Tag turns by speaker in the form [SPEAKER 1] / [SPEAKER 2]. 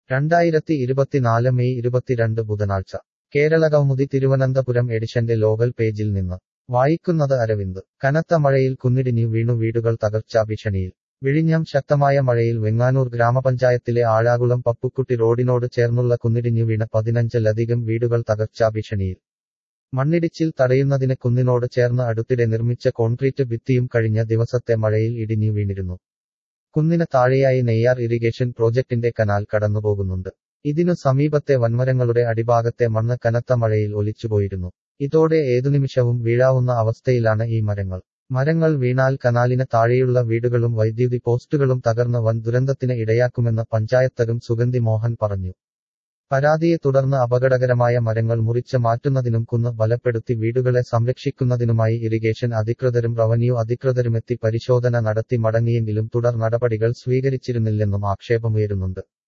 [SPEAKER 1] 2024 May 22 ബുധനാഴ്ച കേരള കൗമുദി തിരുവനന്തപുരം എഡിഷന്റെ local പേജിൽ നിന്ന് വായിക്കുന്നത് അരവിന്ദ്. കനത്ത മഴയിൽ കുന്നിടിഞ്ഞു വീണു വീടുകൾ തകർച്ചാ ഭീഷണിയിൽ. വിഴിഞ്ഞം ശക്തമായ മഴയിൽ വെങ്ങാനൂർ ഗ്രാമപഞ്ചായത്തിലെ ആഴാകുളം പപ്പുക്കുട്ടി റോഡിനോട് ചേർന്നുള്ള കുന്നിടിഞ്ഞു വീണ 15-ലധികം വീടുകൾ തകർച്ചാ ഭീഷണിയിൽ. മണ്ണിടിച്ചിൽ തടയുന്നതിന് കുന്നിനോട് ചേർന്ന് അടുത്തിടെ നിർമ്മിച്ച കോൺക്രീറ്റ് ഭിത്തിയും കഴിഞ്ഞ ദിവസത്തെ മഴയിൽ ഇടിഞ്ഞു വീണിരുന്നു. കുന്നിന് താഴെയായി നെയ്യാർ ഇറിഗേഷൻ പ്രോജക്ടിന്റെ കനാൽ കടന്നുപോകുന്നുണ്ട്. ഇതിനു സമീപത്തെ വൻമരങ്ങളുടെ അടിഭാഗത്തെ മണ്ണ് കനത്ത മഴയിൽ ഒലിച്ചുപോയിരുന്നു. ഇതോടെ ഏതുനിമിഷവും വീഴാവുന്ന അവസ്ഥയിലാണ് ഈ മരങ്ങൾ. മരങ്ങൾ വീണാൽ കനാലിന് താഴെയുള്ള വീടുകളും വൈദ്യുതി പോസ്റ്റുകളും തകർന്ന് വൻ ദുരന്തത്തിന് ഇടയാക്കുമെന്ന് പഞ്ചായത്തംഗം സുഗന്ധി മോഹൻ പറഞ്ഞു. പരാതിയെ തുടർന്ന് അപകടകരമായ മരങ്ങൾ മുറിച്ച് മാറ്റുന്നതിനും കുന്ന് ബലപ്പെടുത്തി വീടുകളെ സംരക്ഷിക്കുന്നതിനുമായി ഇറിഗേഷൻ അധികൃതരും റവന്യൂ അധികൃതരുമെത്തി പരിശോധന നടത്തി മടങ്ങിയെങ്കിലും തുടർ നടപടികൾ സ്വീകരിച്ചിരുന്നില്ലെന്നും ആക്ഷേപമുയരുന്നുണ്ട്.